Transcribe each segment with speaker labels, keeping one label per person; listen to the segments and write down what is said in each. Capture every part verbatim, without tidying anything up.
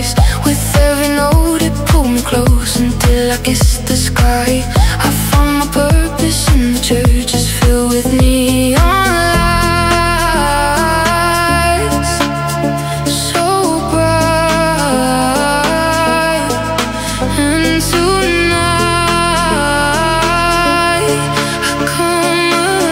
Speaker 1: skies. With every note it pulled me close until I kissed the sky. I found my purpose in the churches filled with neon lights, so bright. And tonight I come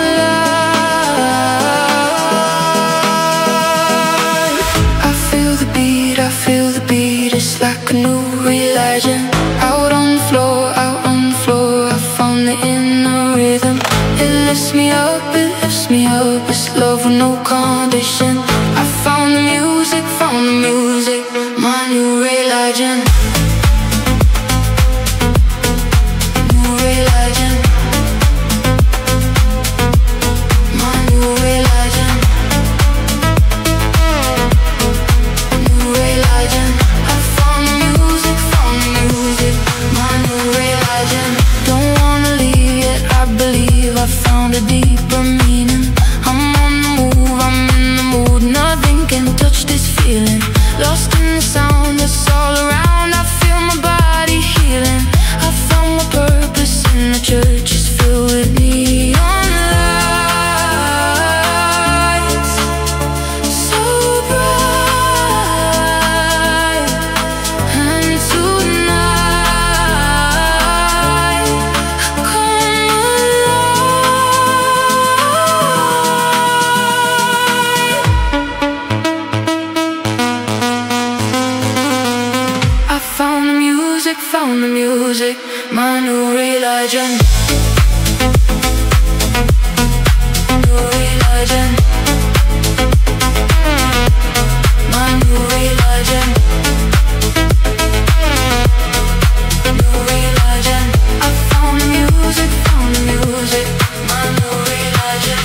Speaker 1: alive. I feel the beat, I feel the beat. It's like a new religion. Out on the floor, out on the floor, I found the inner rhythm. It lifts me up, it lifts me up. It's love with no condition. I found the music, found the music, my new religion. New religion. My new religion. New religion. I found the music, found the music, my new religion. Don't wanna leave yet, I believe I found a deeper meaning. I'm on the move, I'm in the mood. Nothing can touch this feeling. Lost in the sound that's all around. I feel my body healing. I found my purpose in the church. It's filled with neon lights, so bright. And tonight I come alive. I found the music, found the music, my new religion. New religion. My new religion. New religion. I found the music, found the music, my new religion.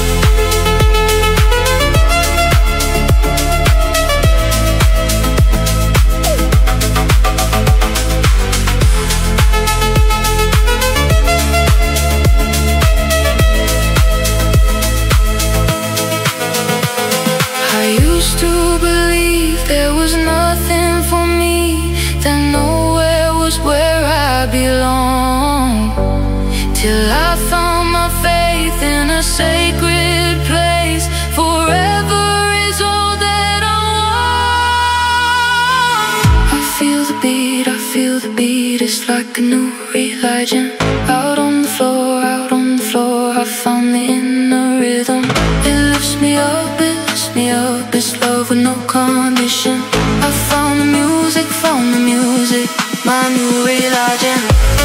Speaker 1: I used to believe there was nothing for me, that nowhere was where I belong. Till I found my faith in a sacred place. Forever is all that I want. I feel the beat, I feel the beat. It's like a new religion. Out on the floor, out on the floor, I found the inner rhythm. It lifts me up, it lifts me up. It's love with no condition. I found the music, found the music, my new religion.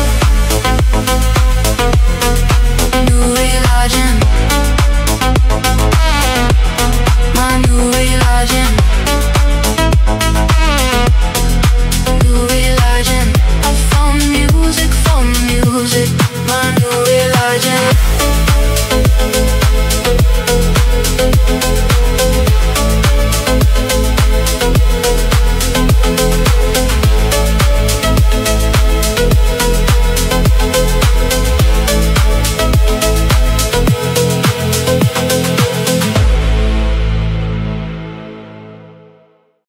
Speaker 1: New religion. My new religion.